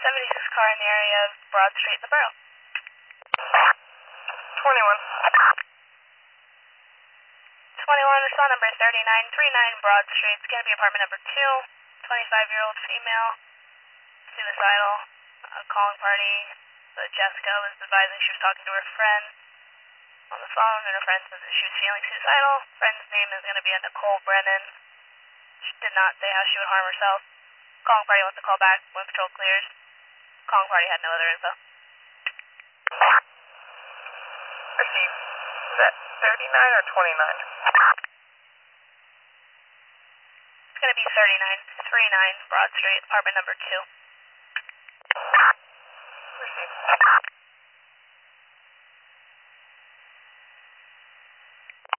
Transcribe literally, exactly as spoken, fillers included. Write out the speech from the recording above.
seventy-six car in the area of Broad Street in the borough. twenty-one. twenty-one, respond number thirty-nine thirty-nine Broad Street. It's going to be apartment number two. twenty-five-year-old female, suicidal, uh, calling party. So Jessica was advising she was talking to her friend on the phone, and her friend said that she was feeling suicidal. Friend's name is going to be a Nicole Brennan. She did not say how she would harm herself. Calling party wants to call back when patrol clears. Calling party had no other info. Received. Is that thirty-nine or twenty-nine? It's going to be thirty-nine thirty-nine Broad Street, apartment number two. Received.